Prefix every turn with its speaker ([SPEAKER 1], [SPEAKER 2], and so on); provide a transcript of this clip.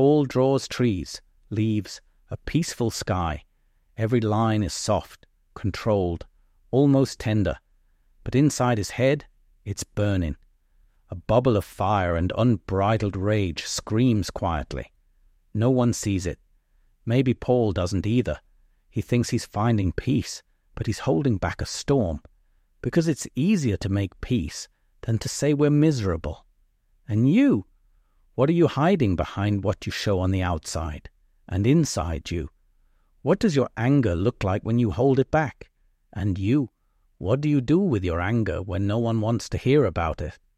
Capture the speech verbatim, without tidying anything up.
[SPEAKER 1] Paul draws trees, leaves, a peaceful sky. Every line is soft, controlled, almost tender. But inside his head, it's burning. A bubble of fire and unbridled rage screams quietly. No one sees it. Maybe Paul doesn't either. He thinks he's finding peace, but he's holding back a storm. Because it's easier to make peace than to say we're miserable. And you? What are you hiding behind what you show on the outside? And inside you? What does your anger look like when you hold it back? And you? What do you do with your anger when no one wants to hear about it?